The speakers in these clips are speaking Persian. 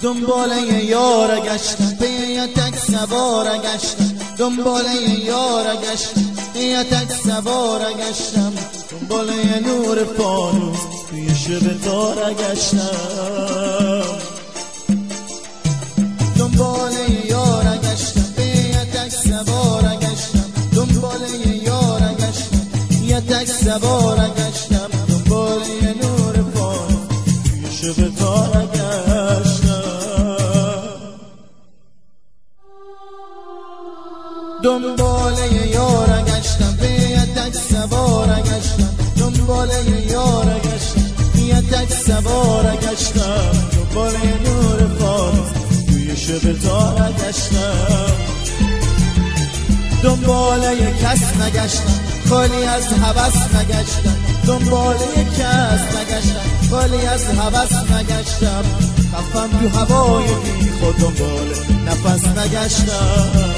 دنبال یار گشتم به یه تک سوار گشتم دنبال یار گشتم به یه تک سوار گشتم دنبال یه نور فانوس توی شب تار گشتم دنبال یار گشتم به یه تک سوار گشتم دنبال یار گشتم یه تک سوار گشتم دنبال یه نور فانوس توی شب تار گشتم دنبال یار گشتم به یه تک سوار گشتم دنبال یار گشتم یه تک سوار گشتم دنبال یه نور فانوس توی شب تار گشتم دنبال یه کس نگشتم خالی از هوس نگشتم دنبال یه کس نگشتم خالی از هوس نگشتم خفم تو هوای بی خود دنبال نفس نگشتم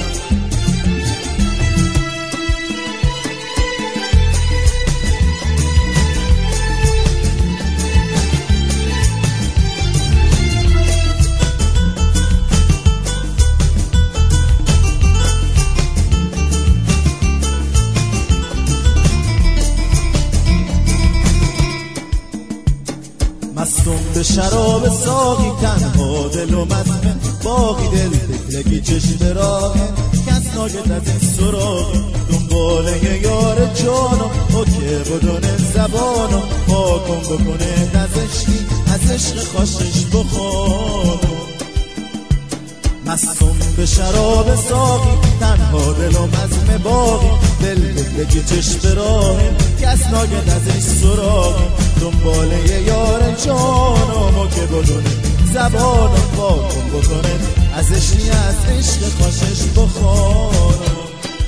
مستم به شراب ساقی تنها دل و مزمه باقی دل تکلگی چشم راهه کس ناگد از این سراغی دنبال یه یار جانو او که بدون زبانو پاکم بکنه نزشتی از عشق خوشش بخوانو مستم به شراب ساقی تنها دل و مزمه باقی دل تکلگی چشم راهه کس ناگد از این سراغی دنبال یه یار جانم که بدونه زبانم پاکم بکنه ازشی از عشق خوشش بخوانم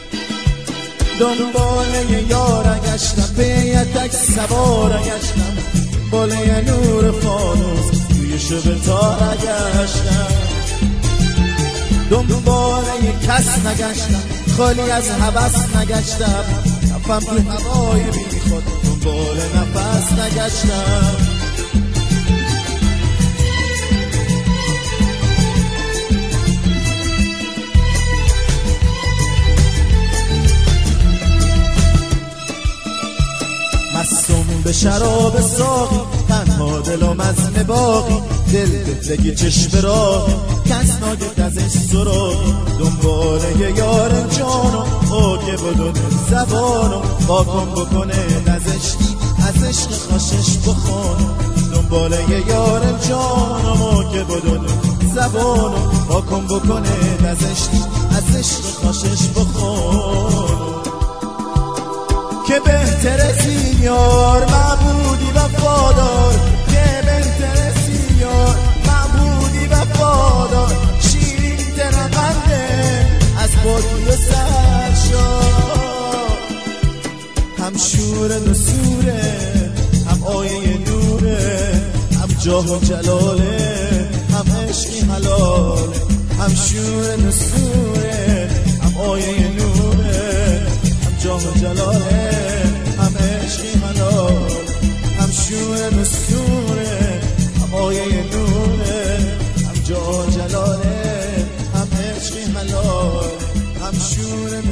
دنبال یه یار گشتم به یه تک سوار گشتم دنبال یه نور فانوس توی شب تار گشتم دنبال یه کس نگشتم خالی از هوس نگشتم کفم تو هوای بی خود دنبال نفس نگشتم مستم به شراب ساقی تنها دل و مزم باقی دل تفلگی چشم راهی کس ناگد از این سراغی دنبال یه یار جانم او که بدون زبانم پاکم بکنه نزشتی از عشق خوشش بخوانم دنبال یه یار جانم او که بدون زبانم پاکم بکنه نزشتی از عشق خوشش بخوانم که بهتر از این یار معبودی وفادار که بهتر از این یار معبودی وفادار شیرین ترقنده از بادی و سرشار هم شور نسوره هم آیه نوره هم جاه و جلاله هم عشقی حلاله هم شور نسوره هم آیه نوره هم جاه و جلاله هم عشقی حلال هم شور نسوره هم آیه نوره هم جاه و جلاله هم عشقی حلال هم شور